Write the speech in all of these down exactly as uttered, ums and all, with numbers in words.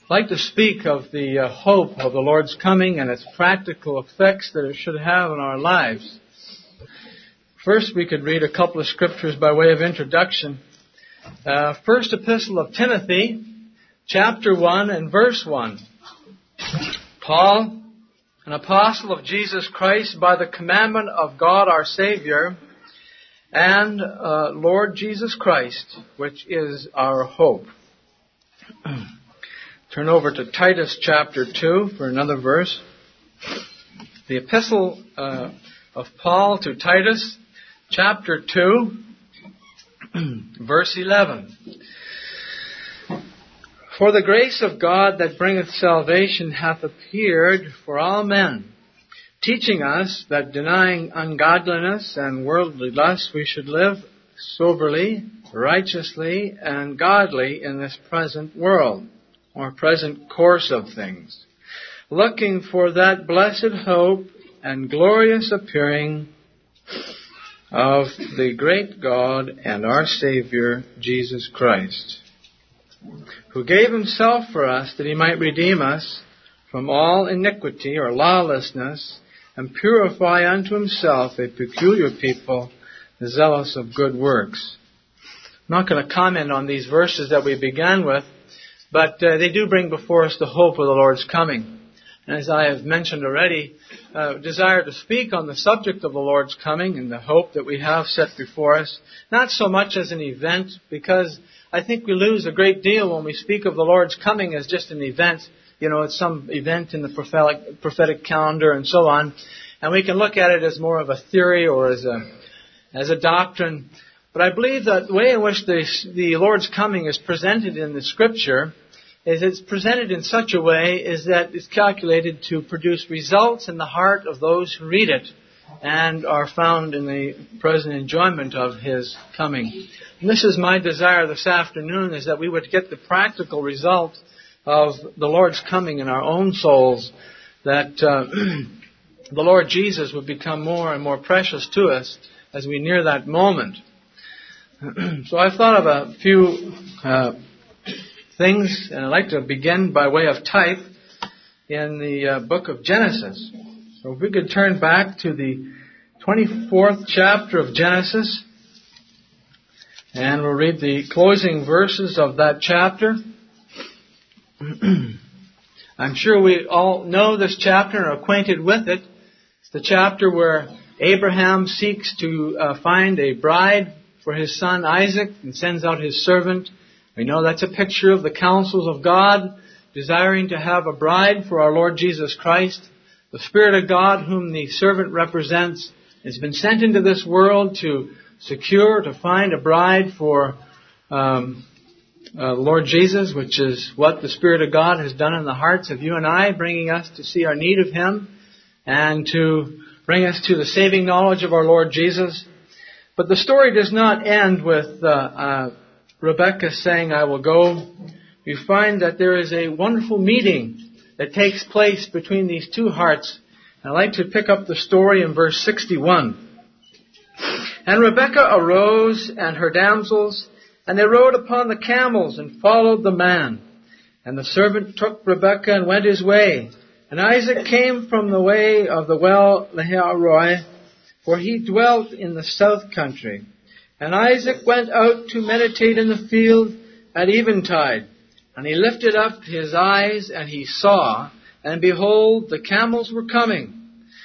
I'd like to speak of the uh, hope of the Lord's coming and its practical effects that it should have in our lives. First, we could read a couple of scriptures by way of introduction. Uh, First Epistle of Timothy, chapter one and verse one. Paul, an apostle of Jesus Christ, by the commandment of God our Savior, and uh, Lord Jesus Christ, which is our hope. Turn over to Titus chapter two for another verse. The epistle uh, of Paul to Titus, chapter two, verse eleven. For the grace of God that bringeth salvation hath appeared for all men, teaching us that denying ungodliness and worldly lust, we should live soberly, righteously, and godly in this present world, or present course of things, looking for that blessed hope and glorious appearing of the great God and our Savior, Jesus Christ, who gave himself for us that he might redeem us from all iniquity or lawlessness, and purify unto himself a peculiar people, zealous of good works. I'm not going to comment on these verses that we began with, but uh, they do bring before us the hope of the Lord's coming. And as I have mentioned already, uh, desire to speak on the subject of the Lord's coming and the hope that we have set before us, not so much as an event, because I think we lose a great deal when we speak of the Lord's coming as just an event. You know, it's some event in the prophetic, prophetic calendar and so on. And we can look at it as more of a theory or as a, as a doctrine. But I believe that the way in which the, the Lord's coming is presented in the Scripture is it's presented in such a way is that it's calculated to produce results in the heart of those who read it and are found in the present enjoyment of His coming. And this is my desire this afternoon, is that we would get the practical result of the Lord's coming in our own souls, that uh, the Lord Jesus would become more and more precious to us as we near that moment. So I've thought of a few uh, things, and I'd like to begin by way of type in the uh, book of Genesis. So if we could turn back to the twenty-fourth chapter of Genesis, and we'll read the closing verses of that chapter. I'm sure we all know this chapter and are acquainted with it. It's the chapter where Abraham seeks to uh, find a bride for his son Isaac and sends out his servant. We know that's a picture of the counsels of God, desiring to have a bride for our Lord Jesus Christ. The Spirit of God, whom the servant represents, has been sent into this world to secure, to find a bride for um, uh, Lord Jesus, which is what the Spirit of God has done in the hearts of you and I, bringing us to see our need of Him and to bring us to the saving knowledge of our Lord Jesus. But the story does not end with uh, uh, Rebekah saying, I will go. We find that there is a wonderful meeting that takes place between these two hearts. And I'd like to pick up the story in verse sixty-one. And Rebekah arose and her damsels, and they rode upon the camels and followed the man. And the servant took Rebekah and went his way. And Isaac came from the way of the well Lahairoi, for he dwelt in the south country. And Isaac went out to meditate in the field at eventide. And he lifted up his eyes, and he saw, and behold, the camels were coming.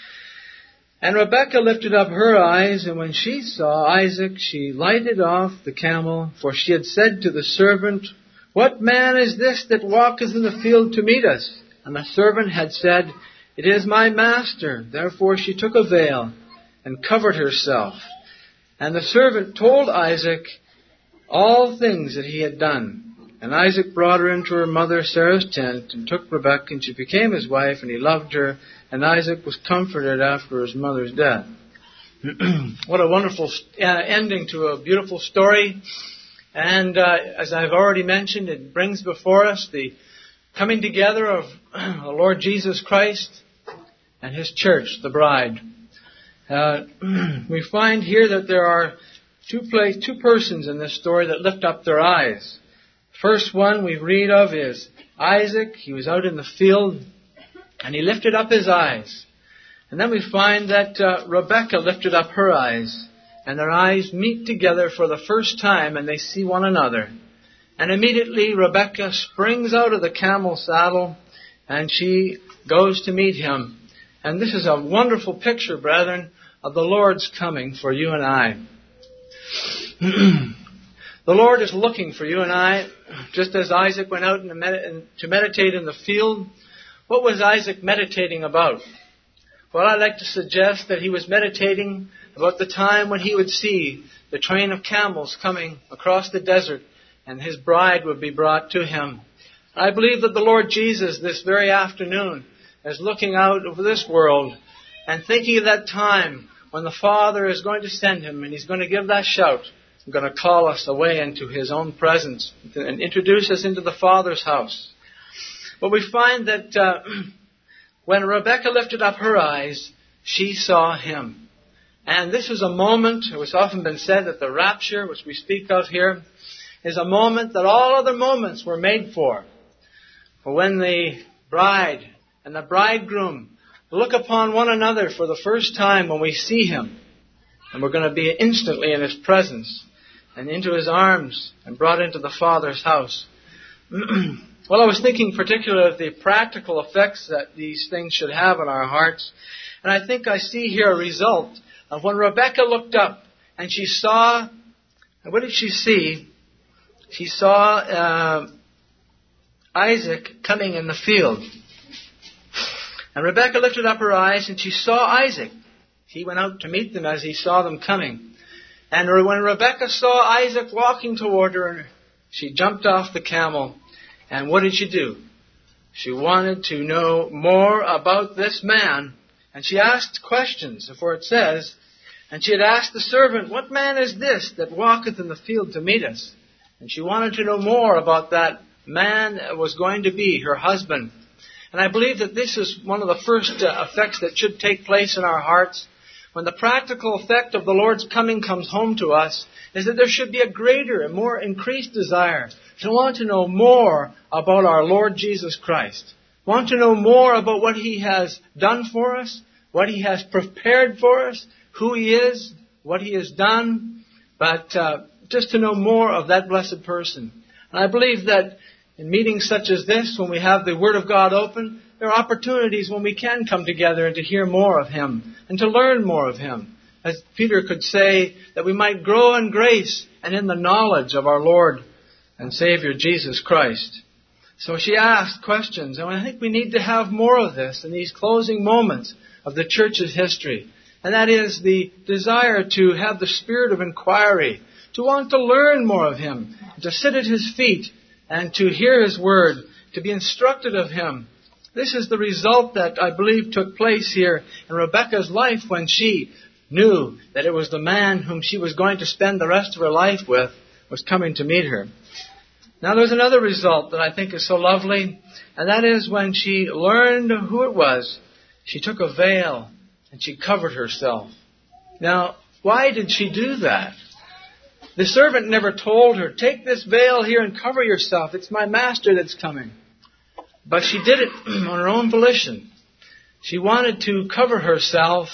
And Rebekah lifted up her eyes, and when she saw Isaac, she lighted off the camel, for she had said to the servant, What man is this that walketh in the field to meet us? And the servant had said, It is my master. Therefore she took a veil and covered herself. And the servant told Isaac all things that he had done. And Isaac brought her into her mother Sarah's tent, and took Rebekah, and she became his wife, and he loved her. And Isaac was comforted after his mother's death. What a wonderful uh, ending to a beautiful story. And uh, as I've already mentioned, it brings before us the coming together of the Lord Jesus Christ and His church, the bride. Uh, we find here that there are two, place, two persons in this story that lift up their eyes. First one we read of is Isaac, he was out in the field, and he lifted up his eyes. And then we find that uh, Rebekah lifted up her eyes, and their eyes meet together for the first time, and they see one another. And immediately Rebekah springs out of the camel saddle, and she goes to meet him. And this is a wonderful picture, brethren, of the Lord's coming for you and I. The Lord is looking for you and I, just as Isaac went out to meditate in the field. What was Isaac meditating about? Well, I'd like to suggest that he was meditating about the time when he would see the train of camels coming across the desert and his bride would be brought to him. I believe that the Lord Jesus this very afternoon is looking out over this world and thinking of that time when the Father is going to send him and he's going to give that shout. He's going to call us away into his own presence and introduce us into the Father's house. But we find that uh, when Rebekah lifted up her eyes, she saw him. And this is a moment, it was often been said that the rapture, which we speak of here, is a moment that all other moments were made for. For when the bride and the bridegroom look upon one another for the first time when we see him, and we're going to be instantly in his presence and into his arms and brought into the Father's house. Well, I was thinking particularly of the practical effects that these things should have on our hearts. And I think I see here a result of when Rebekah looked up and she saw, what did she see? She saw uh, Isaac coming in the field. And Rebekah lifted up her eyes and she saw Isaac. He went out to meet them as he saw them coming. And when Rebekah saw Isaac walking toward her, she jumped off the camel. And what did she do? She wanted to know more about this man. And she asked questions, for it says, and she had asked the servant, what man is this that walketh in the field to meet us? And she wanted to know more about that man that was going to be her husband. And I believe that this is one of the first uh, effects that should take place in our hearts. When the practical effect of the Lord's coming comes home to us, is that there should be a greater and more increased desire to want to know more about our Lord Jesus Christ. Want to know more about what He has done for us, what He has prepared for us, who He is, what He has done, but uh, just to know more of that blessed person. And I believe that in meetings such as this, when we have the Word of God open, there are opportunities when we can come together and to hear more of Him and to learn more of Him. As Peter could say, that we might grow in grace and in the knowledge of our Lord and Savior Jesus Christ. So she asked questions, and I think we need to have more of this in these closing moments of the church's history. And that is the desire to have the spirit of inquiry, to want to learn more of Him, to sit at His feet and to hear His word, to be instructed of Him. This is the result that I believe took place here in Rebekah's life when she knew that it was the man whom she was going to spend the rest of her life with was coming to meet her. Now there's another result that I think is so lovely, and that is when she learned who it was, she took a veil and she covered herself. Now, why did she do that? The servant never told her, take this veil here and cover yourself. It's my master that's coming. But she did it on her own volition. She wanted to cover herself,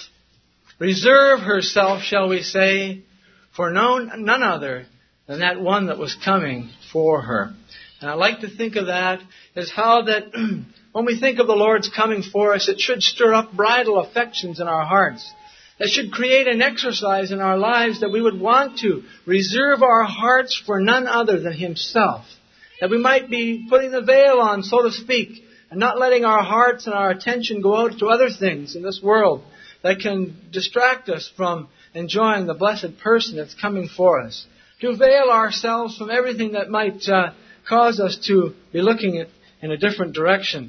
reserve herself, shall we say, for no, none other than that one that was coming for her. And I like to think of that as how that when we think of the Lord's coming for us, it should stir up bridal affections in our hearts. It should create an exercise in our lives that we would want to reserve our hearts for none other than Himself. That we might be putting the veil on, so to speak, and not letting our hearts and our attention go out to other things in this world that can distract us from enjoying the blessed person that's coming for us. To veil ourselves from everything that might uh, cause us to be looking at, in a different direction.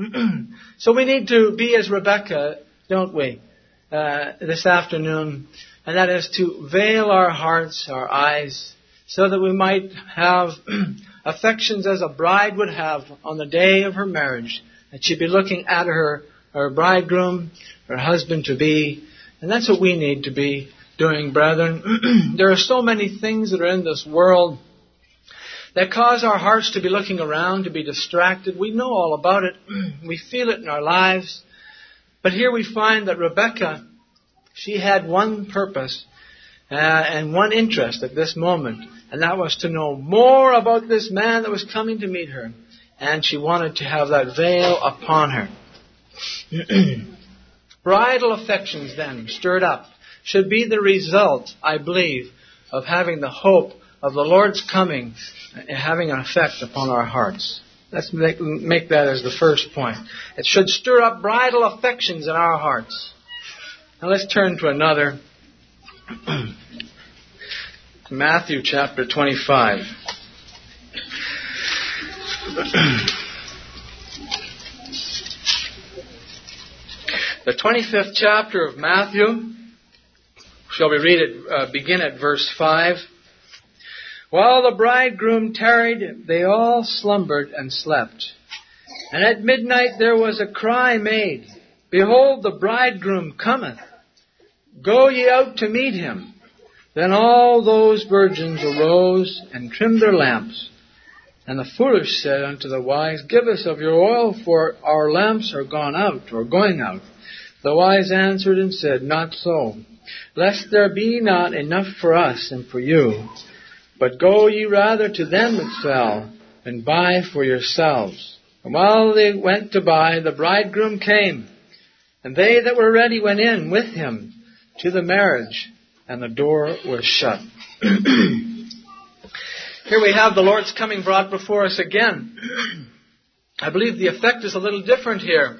So we need to be as Rebekah, don't we, uh, this afternoon, and that is to veil our hearts, our eyes, so that we might have affections as a bride would have on the day of her marriage, that she'd be looking at her, her bridegroom, her husband-to-be, and that's what we need to be doing, brethren. There are so many things that are in this world that cause our hearts to be looking around, to be distracted. We know all about it. We feel it in our lives. But here we find that Rebekah, she had one purpose uh, and one interest at this moment, and that was to know more about this man that was coming to meet her. And she wanted to have that veil upon her. Bridal affections then, stirred up, should be the result, I believe, of having the hope of the Lord's coming and having an effect upon our hearts. Let's make, make that as the first point. It should stir up bridal affections in our hearts. Now let's turn to another. Matthew chapter twenty-five. The twenty-fifth chapter of Matthew. Shall we read it? Uh, begin at verse five. While the bridegroom tarried, they all slumbered and slept. And at midnight there was a cry made, Behold, the bridegroom cometh. Go ye out to meet him. Then all those virgins arose and trimmed their lamps. And the foolish said unto the wise, Give us of your oil, for our lamps are gone out, or going out. The wise answered and said, Not so, lest there be not enough for us and for you. But go ye rather to them that sell, and buy for yourselves. And while they went to buy, the bridegroom came. And they that were ready went in with him to the marriage, and the door was shut. Here we have the Lord's coming brought before us again. I believe the effect is a little different here.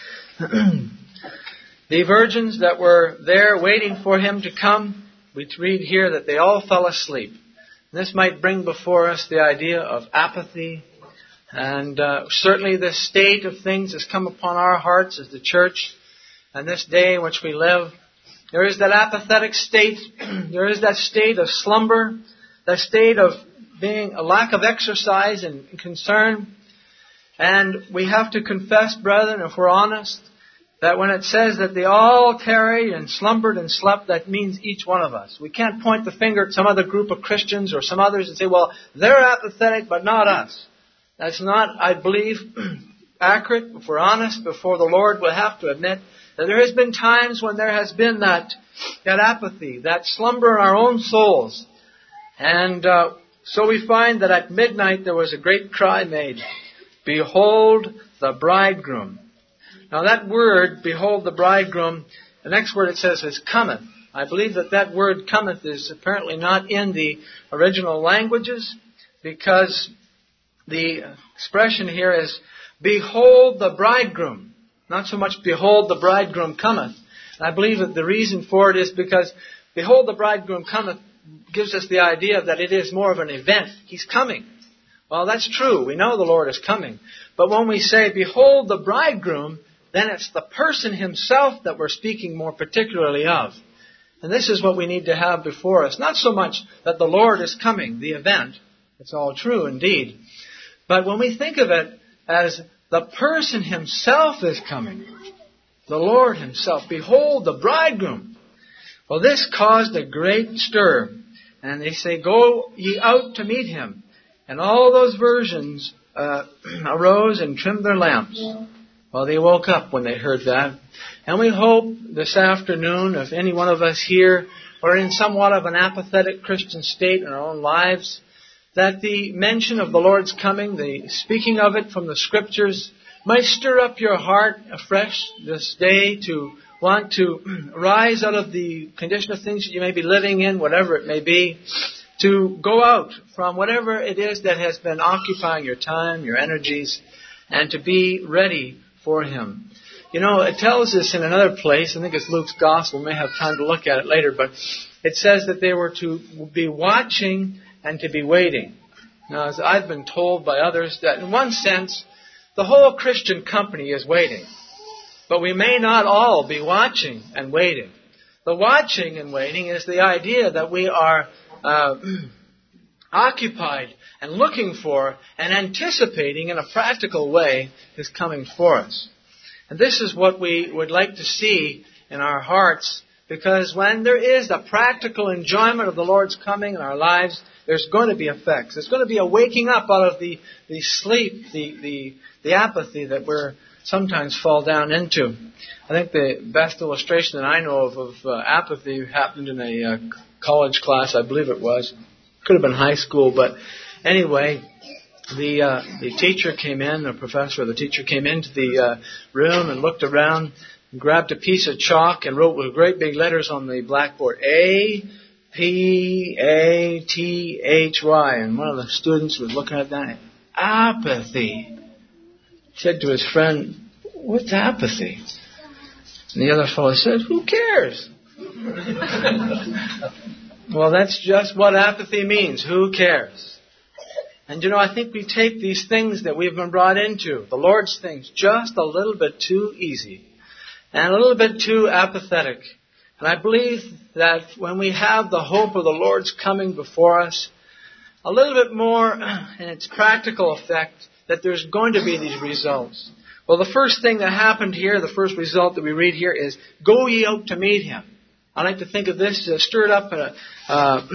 The virgins that were there waiting for him to come, we read here that they all fell asleep. This might bring before us the idea of apathy. And uh, certainly this state of things has come upon our hearts as the church. And this day in which we live, there is that apathetic state. There is that state of slumber, that state of being a lack of exercise and concern. And we have to confess, brethren, if we're honest, that when it says that they all tarried and slumbered and slept, that means each one of us. We can't point the finger at some other group of Christians or some others and say, well, they're apathetic, but not us. That's not, I believe, accurate. If we're honest before the Lord, we'll have to admit that there has been times when there has been that, that apathy, that slumber in our own souls. And uh, so we find that at midnight there was a great cry made, Behold the bridegroom. Now that word, behold the bridegroom, the next word it says is cometh. I believe that that word cometh is apparently not in the original languages, because the expression here is, behold the bridegroom. Not so much behold the bridegroom cometh. And I believe that the reason for it is because behold the bridegroom cometh gives us the idea that it is more of an event. He's coming. Well, that's true. We know the Lord is coming. But when we say behold the bridegroom, then it's the person himself that we're speaking more particularly of. And this is what we need to have before us. Not so much that the Lord is coming, the event. It's all true indeed. But when we think of it as the person himself is coming, the Lord himself, behold the bridegroom. Well, this caused a great stir. And they say, Go ye out to meet him. And all those virgins uh, arose and trimmed their lamps. Well, they woke up when they heard that. And we hope this afternoon, if any one of us here are in somewhat of an apathetic Christian state in our own lives, that the mention of the Lord's coming, the speaking of it from the Scriptures, might stir up your heart afresh this day to want to rise out of the condition of things that you may be living in, whatever it may be, to go out from whatever it is that has been occupying your time, your energies, and to be ready for him. You know, it tells us in another place, I think it's Luke's Gospel, we may have time to look at it later, but it says that they were to be watching and to be waiting. Now, as I've been told by others, that in one sense, the whole Christian company is waiting. But we may not all be watching and waiting. The watching and waiting is the idea that we are uh, occupied and looking for and anticipating in a practical way His coming for us. And this is what we would like to see in our hearts, because when there is the practical enjoyment of the Lord's coming in our lives, there's going to be effects. There's going to be a waking up out of the, the sleep, the, the, the apathy that we're sometimes fall down into. I think the best illustration that I know of of uh, apathy happened in a uh, college class, I believe it was. Could have been high school, but anyway, the uh, the teacher came in, the professor or the teacher came into the uh, room and looked around and grabbed a piece of chalk and wrote with great big letters on the blackboard, A P A T H Y. And one of the students was looking at that, apathy. He said to his friend, what's apathy? And the other fellow said, who cares? Well, that's just what apathy means. Who cares? And you know, I think we take these things that we've been brought into, the Lord's things, just a little bit too easy and a little bit too apathetic. And I believe that when we have the hope of the Lord's coming before us, a little bit more in its practical effect, that there's going to be these results. Well, the first thing that happened here, the first result that we read here is, go ye out to meet him. I like to think of this as stirred up a, uh,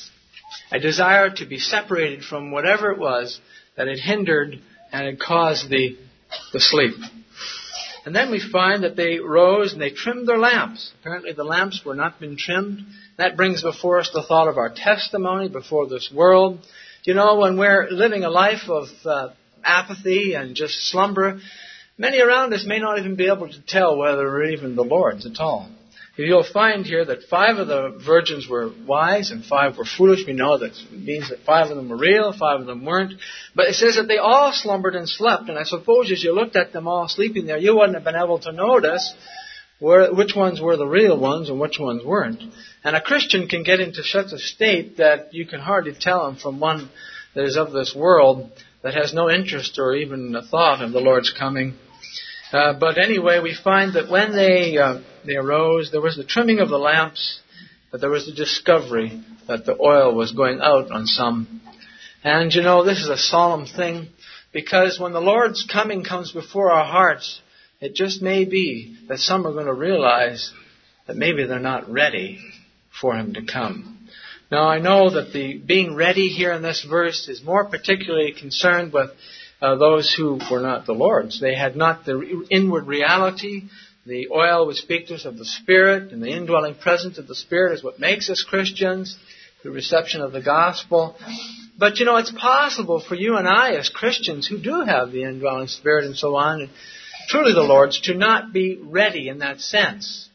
a desire to be separated from whatever it was that had hindered and had caused the, the sleep. And then we find that they rose and they trimmed their lamps. Apparently the lamps were not been trimmed. That brings before us the thought of our testimony before this world. You know, when we're living a life of uh, apathy and just slumber, many around us may not even be able to tell whether we're even the Lord's at all. You'll find here that five of the virgins were wise and five were foolish. We know that means that five of them were real, five of them weren't. But it says that they all slumbered and slept. And I suppose as you looked at them all sleeping there, you wouldn't have been able to notice where, which ones were the real ones and which ones weren't. And a Christian can get into such a state that you can hardly tell him from one that is of this world, that has no interest or even a thought of the Lord's coming. Uh, but anyway, we find that when they uh, they arose, there was the trimming of the lamps, but there was the discovery that the oil was going out on some. And you know, this is a solemn thing, because when the Lord's coming comes before our hearts, it just may be that some are going to realize that maybe they're not ready for Him to come. Now, I know that the being ready here in this verse is more particularly concerned with Uh, those who were not the Lord's. They had not the inward reality. The oil would speak to us of the Spirit, and the indwelling presence of the Spirit is what makes us Christians, the reception of the gospel. But, you know, it's possible for you and I as Christians who do have the indwelling Spirit and so on, and truly the Lord's, to not be ready in that sense.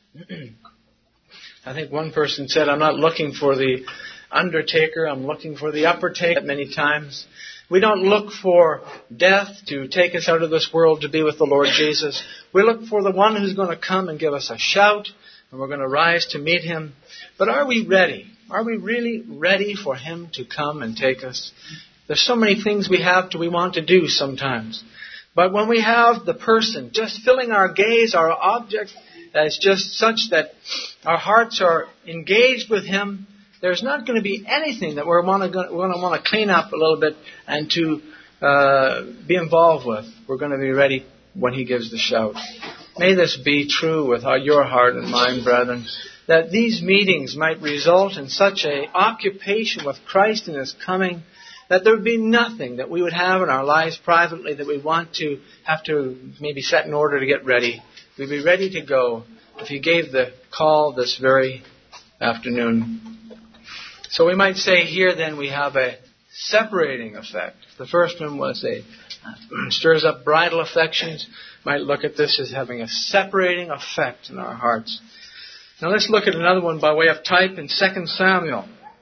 I think one person said, I'm not looking for the undertaker, I'm looking for the upper taker many times. We don't look for death to take us out of this world to be with the Lord Jesus. We look for the one who's going to come and give us a shout, and we're going to rise to meet Him. But are we ready? Are we really ready for Him to come and take us? There's so many things we have to we want to do sometimes. But when we have the person just filling our gaze, our object, as just such that our hearts are engaged with Him, there's not going to be anything that we're going to want to clean up a little bit and to uh, be involved with. We're going to be ready when He gives the shout. May this be true with your heart and mind, brethren, that these meetings might result in such an occupation with Christ in His coming that there would be nothing that we would have in our lives privately that we want to have to maybe set in order to get ready. We'd be ready to go if He gave the call this very afternoon. So we might say here then we have a separating effect. The first one was a stirs up bridal affections. Might look at this as having a separating effect in our hearts. Now let's look at another one by way of type in Second Samuel.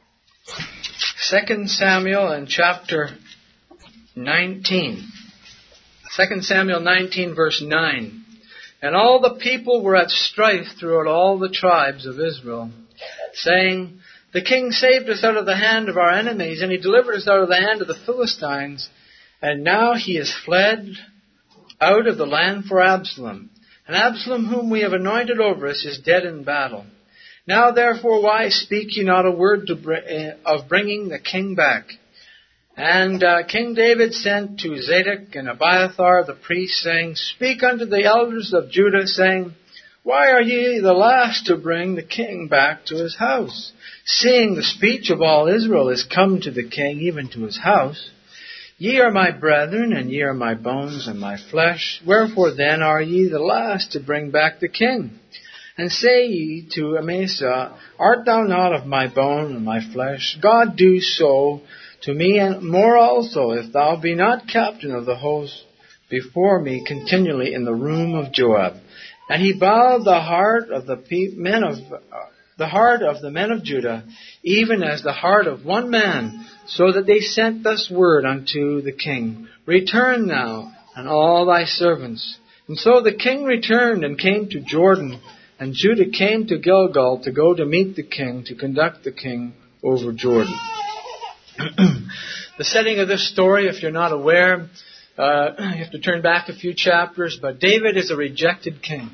Second Samuel and chapter nineteen. Second Samuel nineteen verse nine. And all the people were at strife throughout all the tribes of Israel, saying, the king saved us out of the hand of our enemies, and he delivered us out of the hand of the Philistines. And now he is fled out of the land for Absalom. And Absalom, whom we have anointed over us, is dead in battle. Now therefore, why speak ye not a word to br- of bringing the king back? And uh, King David sent to Zadok and Abiathar the priests, saying, speak unto the elders of Judah, saying, Why are ye the last to bring the king back to his house? Seeing the speech of all Israel is come to the king, even to his house. Ye are my brethren, and ye are my bones and my flesh. Wherefore then are ye the last to bring back the king? And say ye to Amasa, Art thou not of my bone and my flesh? God do so to me, and more also, if thou be not captain of the host before me continually in the room of Joab. And he bowed the heart of the pe- men of uh, the heart of the men of Judah, even as the heart of one man, so that they sent thus word unto the king, Return now, and all thy servants. And so the king returned and came to Jordan, and Judah came to Gilgal to go to meet the king, to conduct the king over Jordan. The setting of this story, if you're not aware, uh, you have to turn back a few chapters, but David is a rejected king.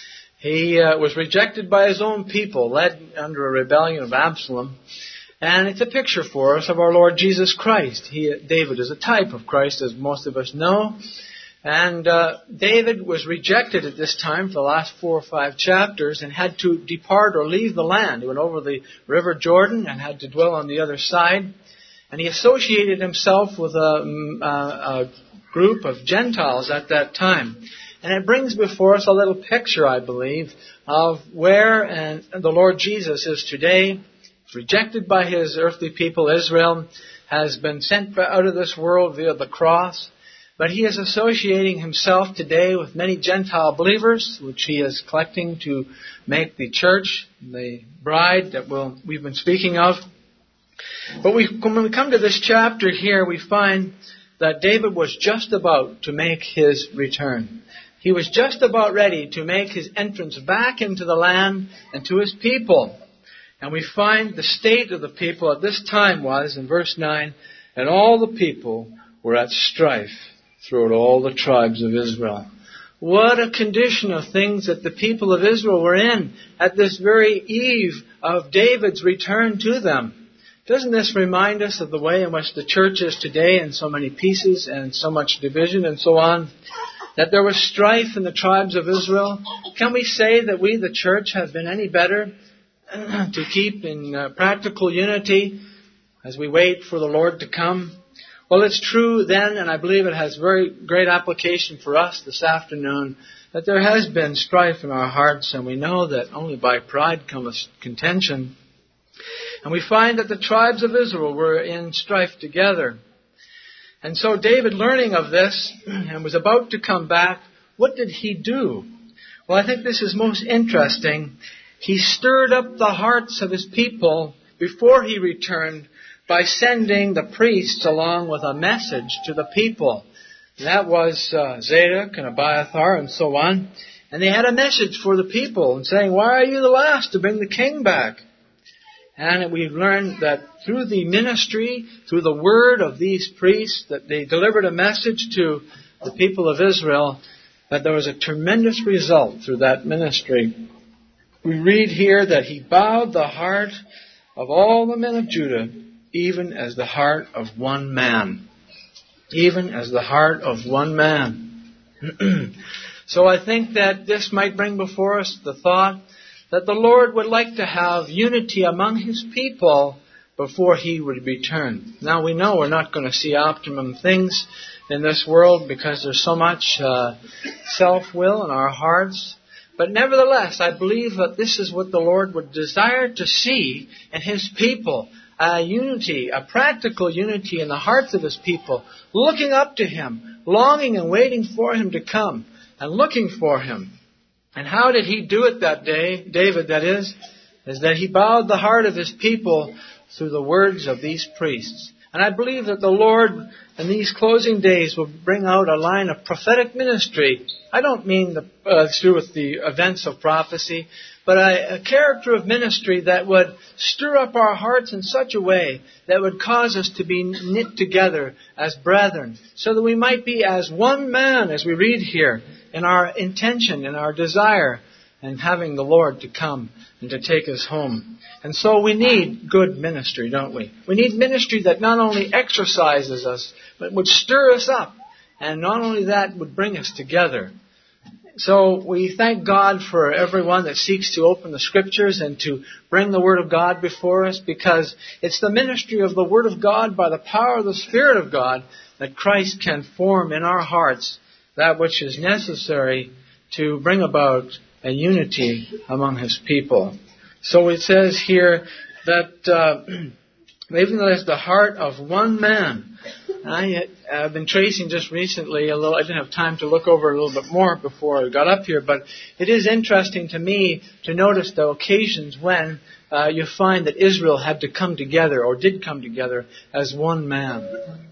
He uh, was rejected by his own people, led under a rebellion of Absalom. And it's a picture for us of our Lord Jesus Christ. He, David is a type of Christ, as most of us know. And uh, David was rejected at this time for the last four or five chapters and had to depart or leave the land. He went over the river Jordan and had to dwell on the other side. And he associated himself with a, a, a group of Gentiles at that time. And it brings before us a little picture, I believe, of where and the Lord Jesus is today. He's rejected by his earthly people, Israel, has been sent out of this world via the cross. But he is associating himself today with many Gentile believers, which he is collecting to make the church, the bride that we'll, we've been speaking of. But we, when we come to this chapter here, we find that David was just about to make his return. He was just about ready to make his entrance back into the land and to his people. And we find the state of the people at this time was, in verse nine, and all the people were at strife throughout all the tribes of Israel. What a condition of things that the people of Israel were in at this very eve of David's return to them. Doesn't this remind us of the way in which the church is today, in so many pieces and so much division and so on? That there was strife in the tribes of Israel. Can we say that we, the church, have been any better to keep in uh, practical unity as we wait for the Lord to come? Well, it's true then, and I believe it has very great application for us this afternoon, that there has been strife in our hearts, and we know that only by pride cometh contention. And we find that the tribes of Israel were in strife together. And so David, learning of this and was about to come back, what did he do? Well, I think this is most interesting. He stirred up the hearts of his people before he returned by sending the priests along with a message to the people. And that was uh, Zadok and Abiathar and so on. And they had a message for the people and saying, Why are you the last to bring the king back? And we've learned that through the ministry, through the word of these priests, that they delivered a message to the people of Israel, that there was a tremendous result through that ministry. We read here that he bowed the heart of all the men of Judah, even as the heart of one man. Even as the heart of one man. So I think that this might bring before us the thought that the Lord would like to have unity among His people before He would return. Now we know we're not going to see optimum things in this world because there's so much uh, self-will in our hearts. But nevertheless, I believe that this is what the Lord would desire to see in His people. A unity, a practical unity in the hearts of His people, looking up to Him, longing and waiting for Him to come, and looking for Him. And how did he do it that day, David that is, is that he bowed the heart of his people through the words of these priests. And I believe that the Lord in these closing days will bring out a line of prophetic ministry. I don't mean the, uh, through with the events of prophecy, but a, a character of ministry that would stir up our hearts in such a way that would cause us to be knit together as brethren, so that we might be as one man, as we read here, in our intention, in our desire, and having the Lord to come and to take us home. And so we need good ministry, don't we? We need ministry that not only exercises us, but would stir us up. And not only that, would bring us together. So we thank God for everyone that seeks to open the Scriptures and to bring the Word of God before us, because it's the ministry of the Word of God by the power of the Spirit of God that Christ can form in our hearts that which is necessary to bring about a unity among His people. So it says here that uh, even though it's the heart of one man. I have been tracing just recently a little. I didn't have time to look over a little bit more before I got up here, but it is interesting to me to notice the occasions when uh, you find that Israel had to come together, or did come together, as one man.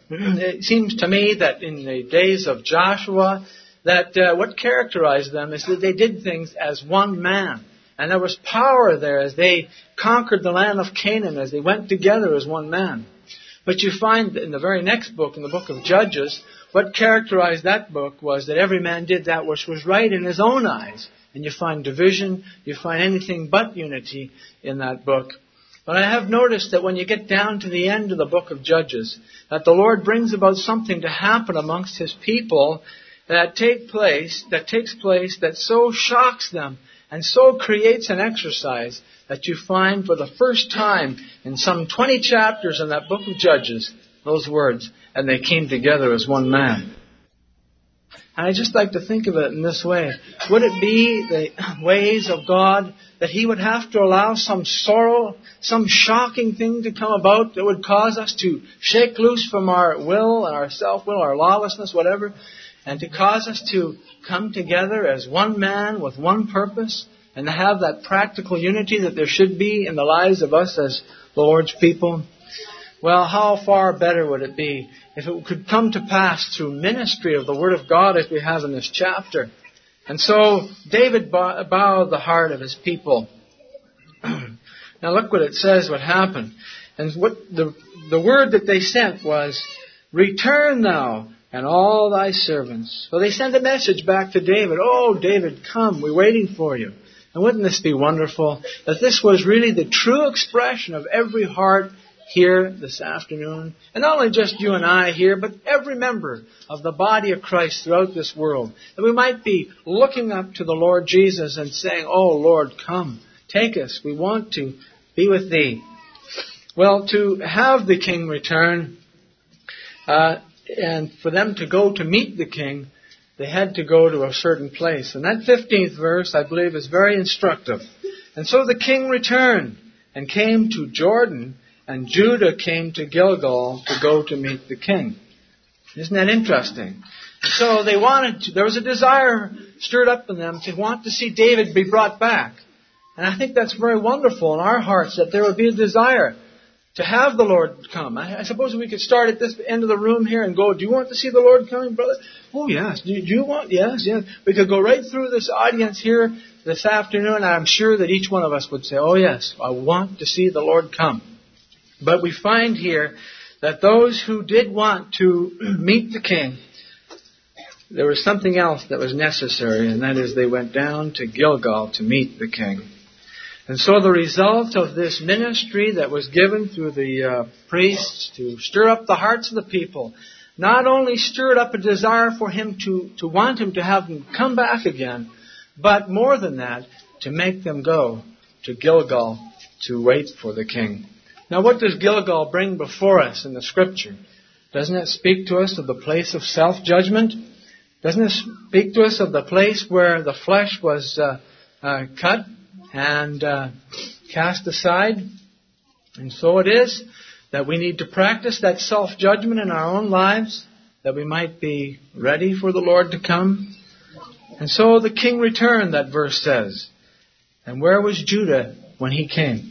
It seems to me that in the days of Joshua, that uh, what characterized them is that they did things as one man. And there was power there as they conquered the land of Canaan, as they went together as one man. But you find in the very next book, in the book of Judges, what characterized that book was that every man did that which was right in his own eyes. And you find division, you find anything but unity in that book. But I have noticed that when you get down to the end of the book of Judges, that the Lord brings about something to happen amongst His people that take place, that takes place that so shocks them and so creates an exercise that you find for the first time in some twenty chapters in that book of Judges, those words, and they came together as one man. And I just like to think of it in this way. Would it be the ways of God that He would have to allow some sorrow, some shocking thing to come about that would cause us to shake loose from our will and our self-will, our lawlessness, whatever, and to cause us to come together as one man with one purpose, and to have that practical unity that there should be in the lives of us as the Lord's people? Well, how far better would it be if it could come to pass through ministry of the Word of God as we have in this chapter? And so David bowed the heart of his people. Now look what it says, what happened. And what the, the word that they sent was, "Return thou and all thy servants." So they sent a message back to David. "Oh, David, come, we're waiting for you." And wouldn't this be wonderful? That this was really the true expression of every heart here this afternoon. And not only just you and I here, but every member of the body of Christ throughout this world. That we might be looking up to the Lord Jesus and saying, "Oh, Lord, come, take us. We want to be with Thee." Well, to have the King return, uh, and for them to go to meet the King, they had to go to a certain place. And that fifteenth verse, I believe, is very instructive. "And so the king returned and came to Jordan, and Judah came to Gilgal to go to meet the king." Isn't that interesting? So they wanted to, there was a desire stirred up in them to want to see David be brought back. And I think that's very wonderful in our hearts, that there would be a desire to have the Lord come. I, I suppose we could start at this end of the room here and go, "Do you want to see the Lord coming, brother?" "Oh, yes." "Do you, do you want?" "Yes, yes." We could go right through this audience here this afternoon, and I'm sure that each one of us would say, "Oh, yes, I want to see the Lord come." But we find here that those who did want to meet the King, there was something else that was necessary, and that is they went down to Gilgal to meet the King. And so the result of this ministry that was given through the uh, priests to stir up the hearts of the people, not only stirred up a desire for him to, to want him to have him come back again, but more than that, to make them go to Gilgal to wait for the King. Now, what does Gilgal bring before us in the Scripture? Doesn't it speak to us of the place of self-judgment? Doesn't it speak to us of the place where the flesh was uh, uh, cut and uh, cast aside? And so it is that we need to practice that self-judgment in our own lives, that we might be ready for the Lord to come. And so the king returned, that verse says. And where was Judah when he came?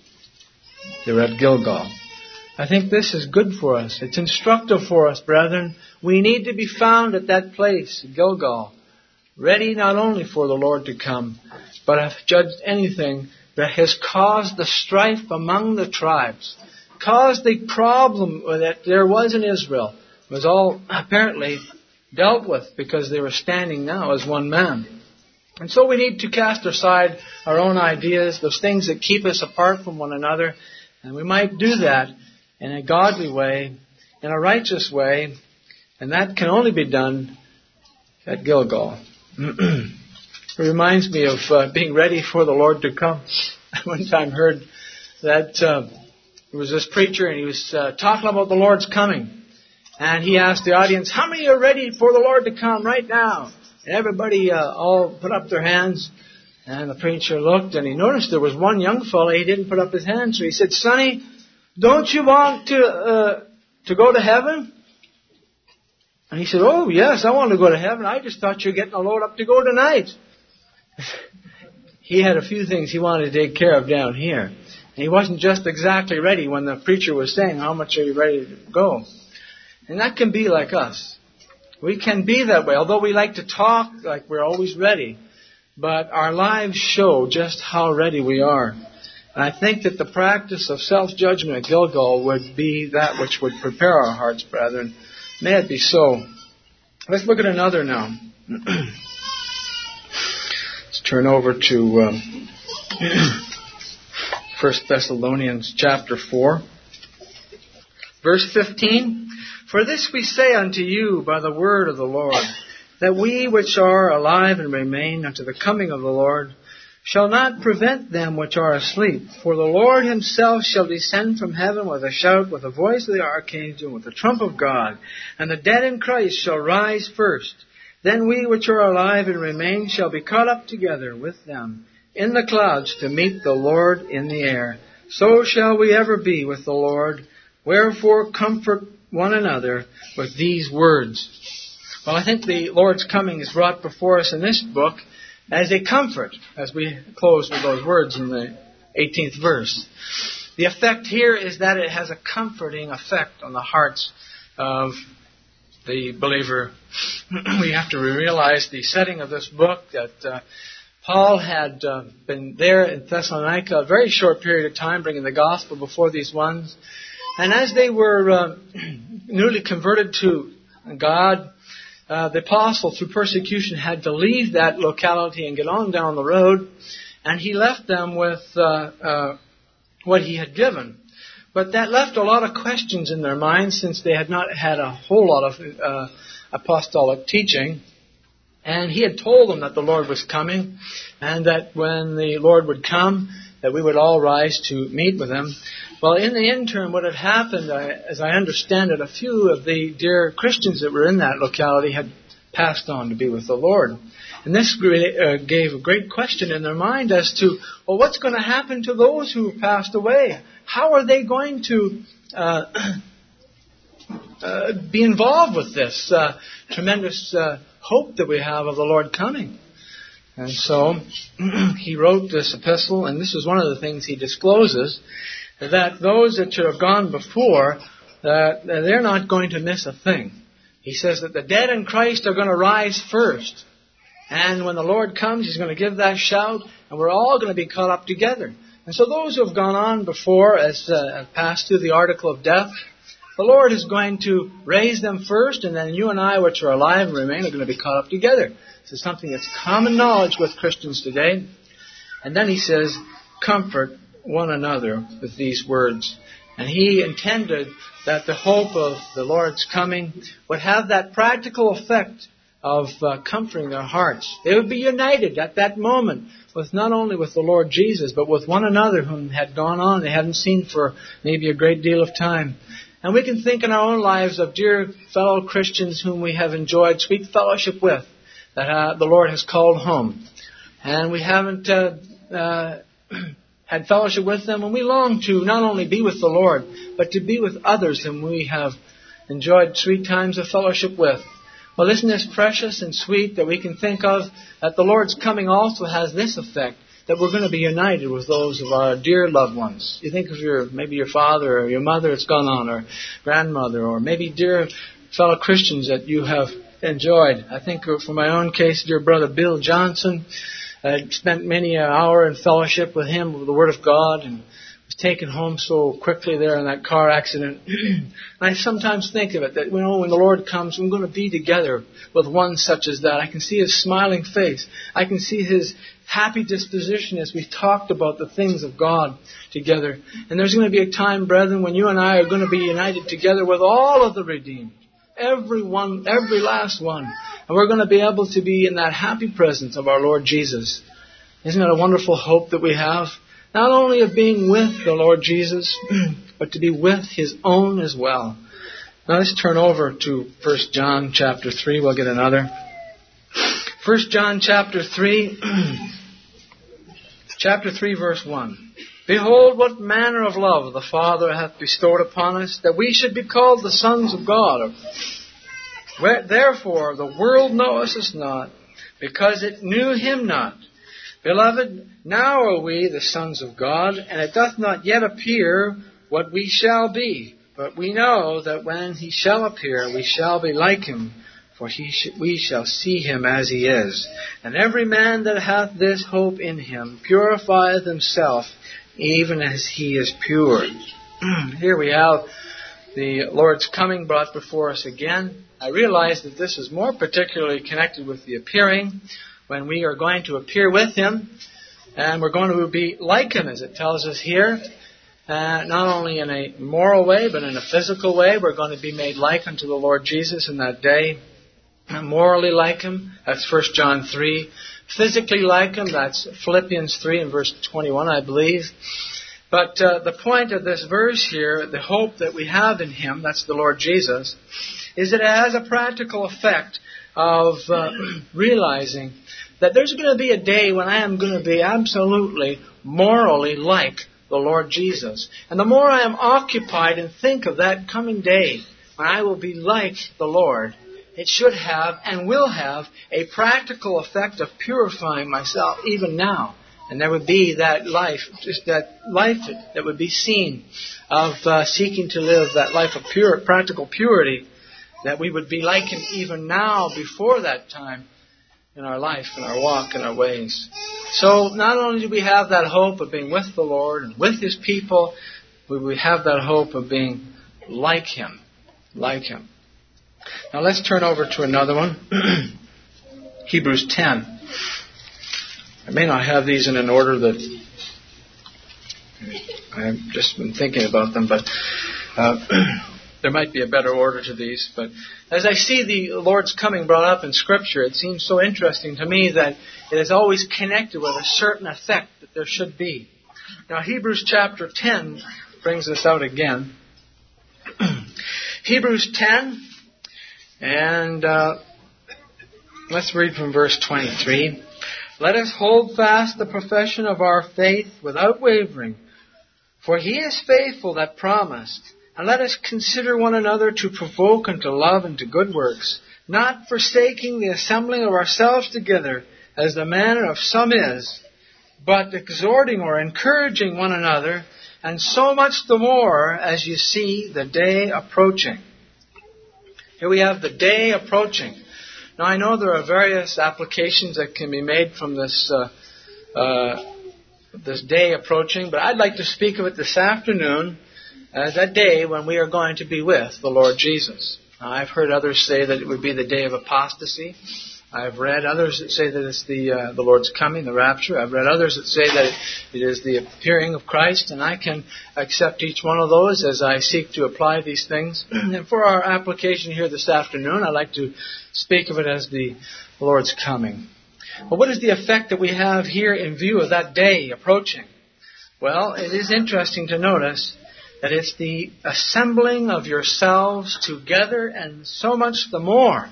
They were at Gilgal. I think this is good for us. It's instructive for us, brethren. We need to be found at that place, Gilgal, ready not only for the Lord to come, but have judged anything that has caused the strife among the tribes, caused the problem that there was in Israel, was all apparently dealt with because they were standing now as one man. And so we need to cast aside our own ideas, those things that keep us apart from one another, and we might do that in a godly way, in a righteous way, and that can only be done at Gilgal. It reminds me of uh, being ready for the Lord to come. I one time heard that uh, there was this preacher and he was uh, talking about the Lord's coming. And he asked the audience, how many are ready for the Lord to come right now? And everybody uh, all put up their hands. And the preacher looked and he noticed there was one young fellow, he didn't put up his hand. So he said, Sonny, don't you want to uh, to go to heaven? And he said, oh, yes, I want to go to heaven. I just thought you were getting a load up to go tonight. He had a few things he wanted to take care of down here. And he wasn't just exactly ready when the preacher was saying, how much are you ready to go? And that can be like us. We can be that way, although we like to talk like we're always ready. But our lives show just how ready we are. And I think that the practice of self-judgment at Gilgal would be that which would prepare our hearts, brethren. May it be so. Let's look at another now. Let's turn over to um, First Thessalonians chapter four. Verse fifteen. For this we say unto you by the word of the Lord, that we which are alive and remain unto the coming of the Lord shall not prevent them which are asleep. For the Lord himself shall descend from heaven with a shout, with the voice of the archangel, with the trump of God, and the dead in Christ shall rise first. Then we which are alive and remain shall be caught up together with them in the clouds to meet the Lord in the air. So shall we ever be with the Lord. Wherefore comfort one another with these words. Well, I think the Lord's coming is brought before us in this book as a comfort, as we close with those words in the eighteenth verse. The effect here is that it has a comforting effect on the hearts of the believer. We have to realize the setting of this book, that uh, Paul had uh, been there in Thessalonica a very short period of time, bringing the gospel before these ones. And as they were uh, newly converted to God, Uh, the apostle, through persecution, had to leave that locality and get on down the road. And he left them with uh, uh, what he had given. But that left a lot of questions in their minds, since they had not had a whole lot of uh, apostolic teaching. And he had told them that the Lord was coming, and that when the Lord would come, that we would all rise to meet with him. Well, in the interim, what had happened, I, as I understand it, a few of the dear Christians that were in that locality had passed on to be with the Lord. And this uh, gave a great question in their mind as to, well, what's going to happen to those who passed away? How are they going to uh, uh, be involved with this uh, tremendous uh, hope that we have of the Lord coming? And so he wrote this epistle, and this is one of the things he discloses, that those that should have gone before, that they're not going to miss a thing. He says that the dead in Christ are going to rise first. And when the Lord comes, he's going to give that shout, and we're all going to be caught up together. And so those who have gone on before, as uh, passed through the article of death, the Lord is going to raise them first, and then you and I, which are alive and remain, are going to be caught up together. This is something that's common knowledge with Christians today. And then he says, comfort one another with these words. And he intended that the hope of the Lord's coming would have that practical effect of uh, comforting their hearts. They would be united at that moment, with not only with the Lord Jesus, but with one another whom had gone on they hadn't seen for maybe a great deal of time. And we can think in our own lives of dear fellow Christians whom we have enjoyed sweet fellowship with, that uh, the Lord has called home. And we haven't uh, uh, had fellowship with them, and we long to not only be with the Lord, but to be with others whom we have enjoyed sweet times of fellowship with. Well, isn't this precious and sweet that we can think of that the Lord's coming also has this effect, that we're going to be united with those of our dear loved ones. You think of your maybe your father or your mother that's gone on, or grandmother, or maybe dear fellow Christians that you have enjoyed. I think for my own case, dear brother Bill Johnson. I spent many an hour in fellowship with him with the Word of God, and was taken home so quickly there in that car accident. And I sometimes think of it, that you know, when the Lord comes, we're going to be together with one such as that. I can see his smiling face. I can see his happy disposition as we talked about the things of God together. And there's going to be a time, brethren, when you and I are going to be united together with all of the redeemed. Every one, every last one. And we're going to be able to be in that happy presence of our Lord Jesus. Isn't it a wonderful hope that we have? Not only of being with the Lord Jesus, but to be with His own as well. Now let's turn over to First John chapter three. We'll get another. First John chapter three, chapter three, verse one. Behold, what manner of love the Father hath bestowed upon us, that we should be called the sons of God. Therefore the world knoweth us not, because it knew Him not. Beloved, now are we the sons of God, and it doth not yet appear what we shall be. But we know that when He shall appear, we shall be like Him, for he sh- we shall see Him as He is. And every man that hath this hope in Him purifieth himself, even as He is pure. Here we have the Lord's coming brought before us again. I realize that this is more particularly connected with the appearing, when we are going to appear with Him, and we're going to be like Him, as it tells us here. Uh, not only in a moral way, but in a physical way. We're going to be made like unto the Lord Jesus in that day. Morally like Him, that's First John three. Physically like Him, that's Philippians three and verse twenty-one, I believe. But uh, the point of this verse here, the hope that we have in Him, that's the Lord Jesus, is that it has a practical effect of uh, realizing that there's going to be a day when I am going to be absolutely morally like the Lord Jesus. And the more I am occupied and think of that coming day when I will be like the Lord, it should have and will have a practical effect of purifying myself even now. And there would be that life, just that life that would be seen of uh, seeking to live that life of pure, practical purity, that we would be like Him even now before that time in our life, in our walk, in our ways. So not only do we have that hope of being with the Lord and with His people, but we have that hope of being like Him, like Him. Now let's turn over to another one, Hebrews ten. I may not have these in an order that I've just been thinking about them, but uh, there might be a better order to these. But as I see the Lord's coming brought up in Scripture, it seems so interesting to me that it is always connected with a certain effect that there should be. Now Hebrews chapter ten brings this out again. Hebrews ten, and uh, let's read from verse twenty-three. Let us hold fast the profession of our faith without wavering, for He is faithful that promised. And let us consider one another to provoke unto love and to good works, not forsaking the assembling of ourselves together, as the manner of some is, but exhorting or encouraging one another, and so much the more as you see the day approaching. Here we have the day approaching. Now I know there are various applications that can be made from this uh, uh, this day approaching, but I'd like to speak of it this afternoon as that day when we are going to be with the Lord Jesus. Now, I've heard others say that it would be the day of apostasy. I've read others that say that it's the uh, the Lord's coming, the rapture. I've read others that say that it, it is the appearing of Christ, and I can accept each one of those as I seek to apply these things. And for our application here this afternoon, I'd like to speak of it as the Lord's coming. But what is the effect that we have here in view of that day approaching? Well, it is interesting to notice that it's the assembling of yourselves together, and so much the more.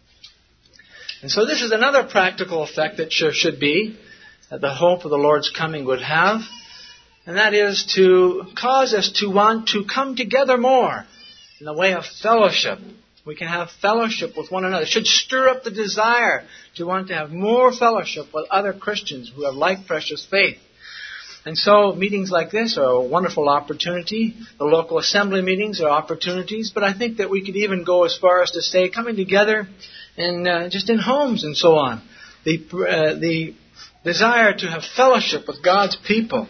And so this is another practical effect that sure should be, that the hope of the Lord's coming would have, and that is to cause us to want to come together more in the way of fellowship. We can have fellowship with one another. It should stir up the desire to want to have more fellowship with other Christians who have like precious faith. And so meetings like this are a wonderful opportunity. The local assembly meetings are opportunities, but I think that we could even go as far as to say coming together in uh, just in homes and so on. The uh, the desire to have fellowship with God's people,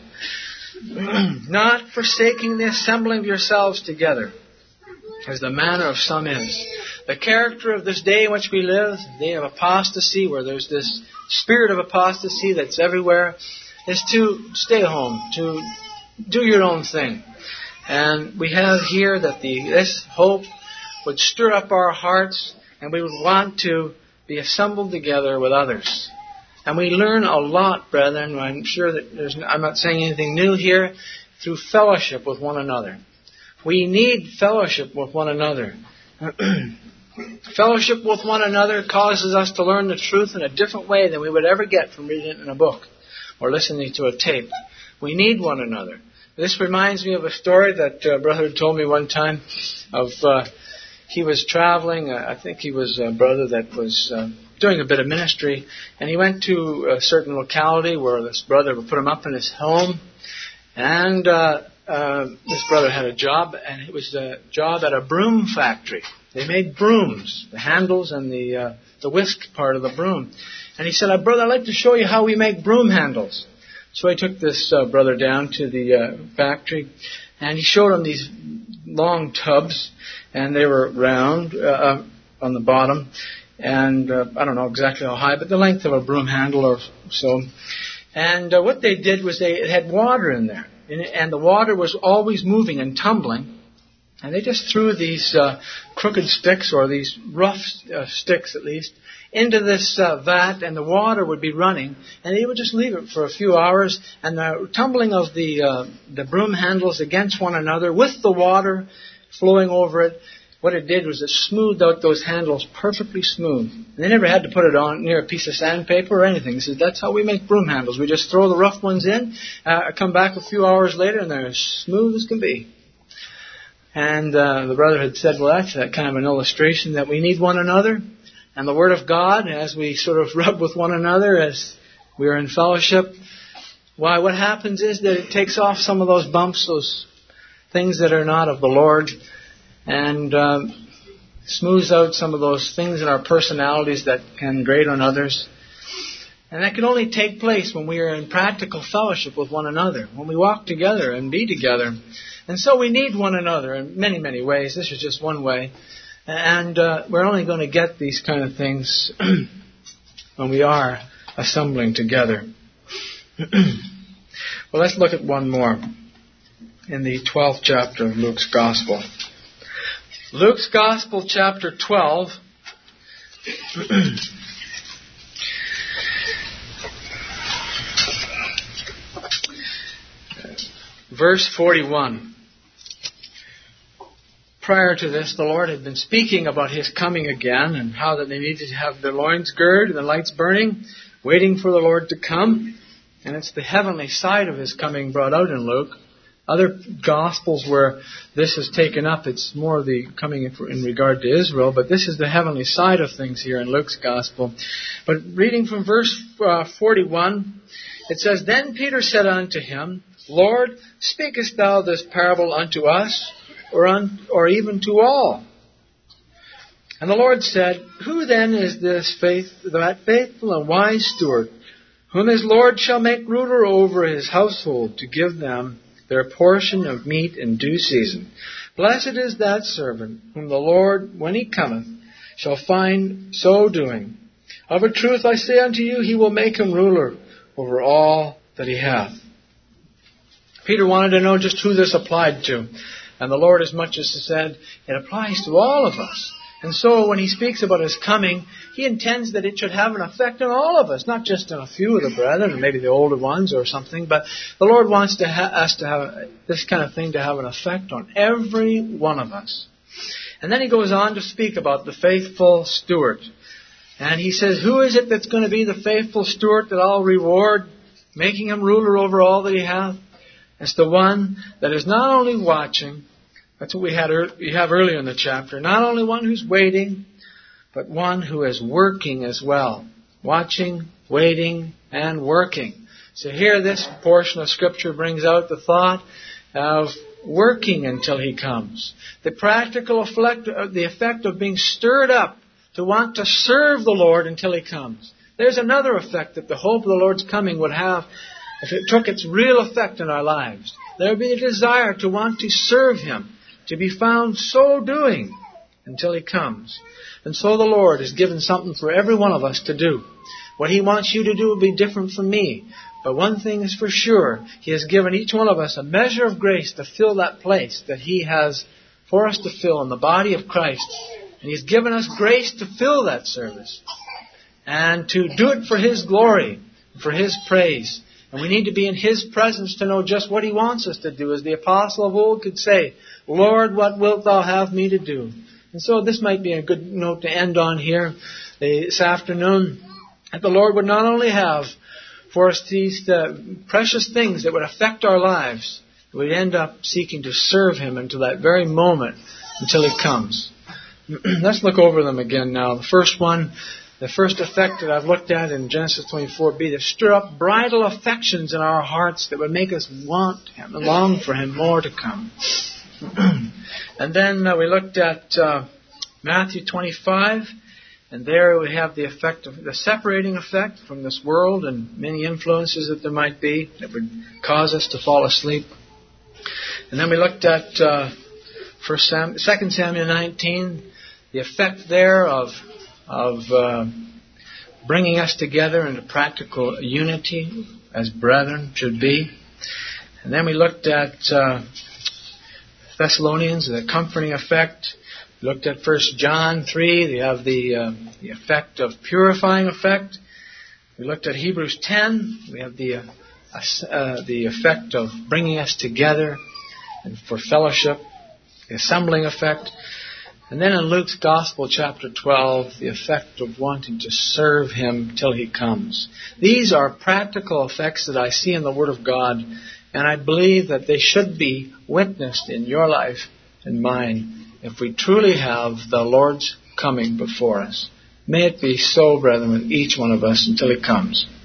not forsaking the assembling of yourselves together, as the manner of some is. The character of this day in which we live, the day of apostasy, where there's this spirit of apostasy that's everywhere, is to stay home, to do your own thing. And we have here that the this hope would stir up our hearts, and we would want to be assembled together with others. And we learn a lot, brethren. I'm sure that there's, I'm not saying anything new here, through fellowship with one another. We need fellowship with one another. Fellowship with one another causes us to learn the truth in a different way than we would ever get from reading it in a book or listening to a tape. We need one another. This reminds me of a story that uh, Brother told me one time of uh, he was traveling. Uh, I think he was a brother that was uh, doing a bit of ministry, and he went to a certain locality where this brother would put him up in his home, and uh, uh, this brother had a job, and it was a job at a broom factory. They made brooms, the handles and the uh, the whisk part of the broom. And he said, "Brother, I'd like to show you how we make broom handles." So I took this uh, brother down to the uh, factory, and he showed him these long tubs, and they were round uh, on the bottom, and uh, I don't know exactly how high, but the length of a broom handle or so. And uh, what they did was they it had water in there, and, and the water was always moving and tumbling. And they just threw these uh, crooked sticks, or these rough uh, sticks at least, into this uh, vat, and the water would be running, and they would just leave it for a few hours, and the tumbling of the uh, the broom handles against one another with the water flowing over it, what it did was it smoothed out those handles perfectly smooth. And they never had to put it on near a piece of sandpaper or anything. He said, "That's how we make broom handles. We just throw the rough ones in, uh, come back a few hours later, and they're as smooth as can be." And uh, the brother had said, well, that's a kind of an illustration that we need one another. And the Word of God, as we sort of rub with one another, as we are in fellowship, why, what happens is that it takes off some of those bumps, those things that are not of the Lord, and um, smooths out some of those things in our personalities that can grate on others. And that can only take place when we are in practical fellowship with one another, when we walk together and be together. And so we need one another in many, many ways. This is just one way. And uh, we're only going to get these kind of things when we are assembling together. Well, let's look at one more in the twelfth chapter of Luke's Gospel. Luke's Gospel, chapter twelve. Verse forty-one. Prior to this, the Lord had been speaking about His coming again, and how that they needed to have their loins girded and the lights burning, waiting for the Lord to come. And it's the heavenly side of His coming brought out in Luke. Other Gospels where this is taken up, it's more the coming in regard to Israel, but this is the heavenly side of things here in Luke's Gospel. But reading from verse uh, forty-one, it says, "Then Peter said unto Him, Lord, speakest thou this parable unto us, or un, or even to all? And the Lord said, Who then is this faith, that faithful and wise steward, whom his Lord shall make ruler over his household, to give them their portion of meat in due season? Blessed is that servant, whom the Lord, when he cometh, shall find so doing. Of a truth I say unto you, he will make him ruler over all that he hath." Peter wanted to know just who this applied to. And the Lord, as much as said, it applies to all of us. And so when He speaks about His coming, He intends that it should have an effect on all of us, not just on a few of the brethren, or maybe the older ones or something, but the Lord wants to ha- us to have this kind of thing to have an effect on every one of us. And then He goes on to speak about the faithful steward. And He says, who is it that's going to be the faithful steward that I'll reward, making him ruler over all that he hath? It's the one that is not only watching, that's what we had we have earlier in the chapter, not only one who's waiting, but one who is working as well. Watching, waiting, and working. So here this portion of Scripture brings out the thought of working until He comes. The practical effect, the effect of being stirred up to want to serve the Lord until He comes. There's another effect that the hope of the Lord's coming would have if it took its real effect in our lives. There would be a desire to want to serve Him, to be found so doing until He comes. And so the Lord has given something for every one of us to do. What He wants you to do will be different from me. But one thing is for sure, He has given each one of us a measure of grace to fill that place that He has for us to fill in the body of Christ. And He's given us grace to fill that service. and to do it for His glory, for His praise. And we need to be in His presence to know just what He wants us to do. As the apostle of old could say, Lord, what wilt Thou have me to do? And so this might be a good note to end on here this afternoon, that the Lord would not only have for us these uh, precious things that would affect our lives, we'd end up seeking to serve Him until that very moment, until He comes. Let's look over them again now. The first one, the first effect that I've looked at in Genesis twenty-four b, to stir up bridal affections in our hearts that would make us want Him, long for Him more to come. And then uh, we looked at uh, Matthew twenty-five, and there we have the effect of the separating effect from this world and many influences that there might be that would cause us to fall asleep. And then we looked at uh, First Sam- Second Samuel nineteen, the effect there of of uh, bringing us together into practical unity as brethren should be. And then we looked at uh, Thessalonians, the comforting effect. We looked at First John three, they have the, uh, the effect of purifying effect. We looked at Hebrews ten, we have the, uh, uh, the effect of bringing us together and for fellowship, the assembling effect. And then in Luke's Gospel, chapter twelve, the effect of wanting to serve Him till He comes. These are practical effects that I see in the Word of God, and I believe that they should be witnessed in your life and mine if we truly have the Lord's coming before us. May it be so, brethren, with each one of us until He comes.